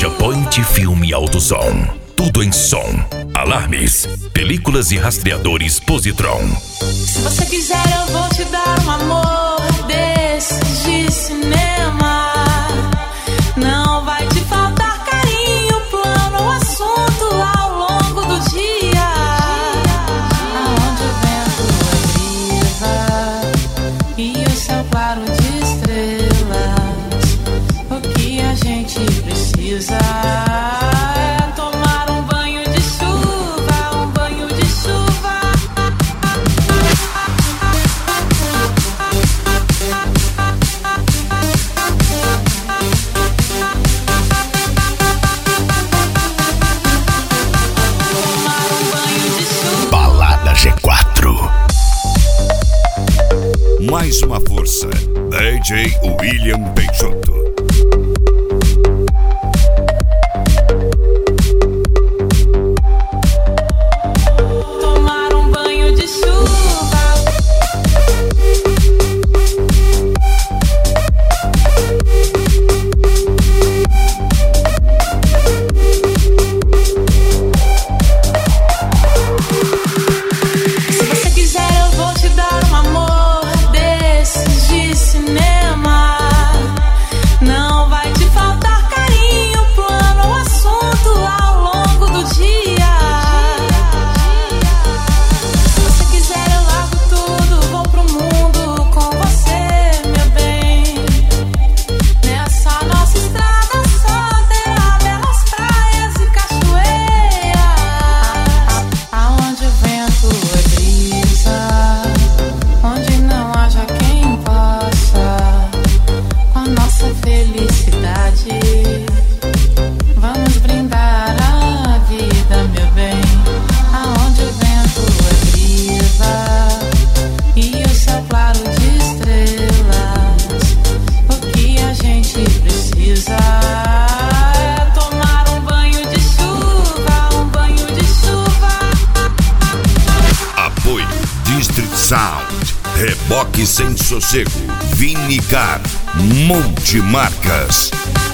Loja Point Filme Alto Som. Tudo em som, alarmes, películas e rastreadores Positron. Se você quiser eu vou te dar um amor desses de cinema. Não vai te faltar carinho, plano, assunto ao longo do dia. Aonde o vento é brisa e o céu claro de estrelas. O que a gente precisa é tomar um banho de chuva, um banho de chuva. Balada G4. Mais uma força, DJ William Peixoto. Tomar um banho de chuva. Se você quiser eu vou te dar um amor desses de cinema. Não vai te faltar carinho, plano, assunto ao longo do dia. Se você quiser eu largo tudo, vou pro mundo com você, meu bem. Nessa nossa estrada só terá belas praias e cachoeiras. Aonde o vento é brisa, onde não haja quem possa com a nossa felicidade. Vamos brindar a vida, meu bem. Aonde o vento é brisa e o céu claro de estrelas. O que a gente precisa é tomar um banho de chuva, um banho de chuva. Apoio District Sound, Reboque Sem Sossego, Vinicar, Multimarcas.